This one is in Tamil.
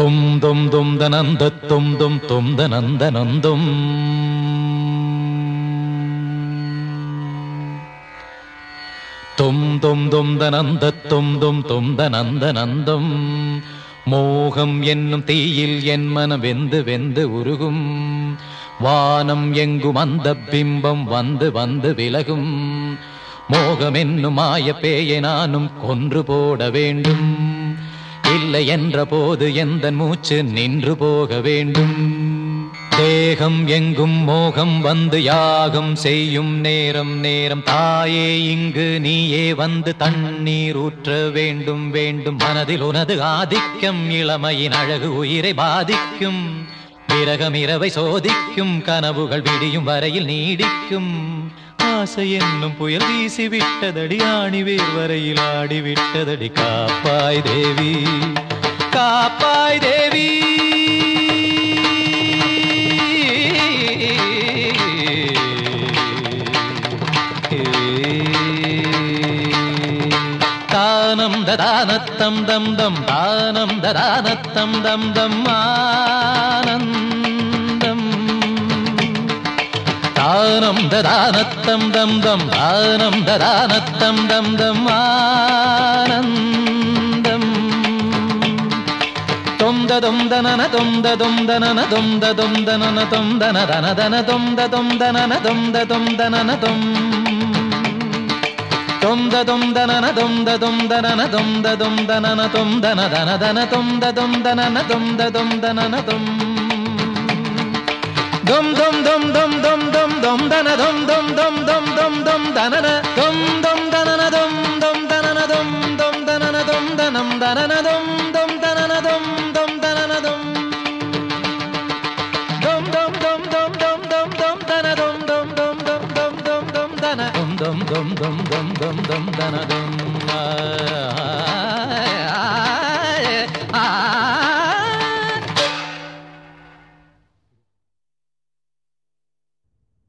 தும் தும் தும் தனந்த தும் தும் தும் தனந்த நந்தும் தும் தும் தும் தனந்த தும் தும் தும் தனந்த நந்தும் மோகம் என்னும் தீயில் என் மனம் வெந்து வெந்து உருகும் வானம் எங்கும் அந்த பிம்பம் வந்து வந்து விலகும் மோகம் என்னும் மாய பேயை நானும் கொன்று போட வேண்டும் இல்லை என்ற போது எந்த மூச்சு நின்று போக வேண்டும் தேகம் எங்கும் மோகம் வந்து யாகம் செய்யும் நேரம் நேரம் தாயே இங்கு நீயே வந்து தண்ணீர் ஊற்ற வேண்டும் வேண்டும் மனதில் உனது ஆதிக்கம் இளமையின் அழகு உயிரை பாதிக்கும் விரகம் இரவை சோதிக்கும் கனவுகள் விடியும் வரையில் நீடிக்கும் ஆசை என்னும் புயல் வீசி விட்டதடி ஆணி வேர் வரையில் ஆடி விட்டதடி காப்பாய் தேவி காப்பாய் தேவி தானம் ததானத்தம் தம் தம் தானம் ததானத்தம் தம் தம் ஆனந்தம் தானம் ததானத்தம் தம் தம் தானம் ததானத்தம் தம் தம் ஆனந்தம் தொம் ததும் தனன தொம் ததும் தனன தொம் ததும் தனன தொம் தன தன தன தொம் ததும் தனன தொம் ததும் தனன தொம் தொம் ததும் தனன தொம் ததும் தனன தொம் ததும் தனன தொம் தன தன தன தொம் ததும் தனன தொம் ததும் தனன தொம் தொம் தொம் தொம் தொம் தொம் தொம் தொம் தன தொம் தொம் தொம் தொம் தொம் தொம் தனன தொம் தொம் தனன தொம் தொம் தனன தொம் தொம் தனன தொம் தனம் தனன தொம் தொம் தனன தொம் தொம் தனன தொம் தொம் தொம் தொம் தொம் தொம் தொம் தொம் தன தொம் தொம் தொம் தொம் தொம் தொம் தொம் தன தொம் தொம் தொம் தொம் தொம் தொம் தொம் தன தொம்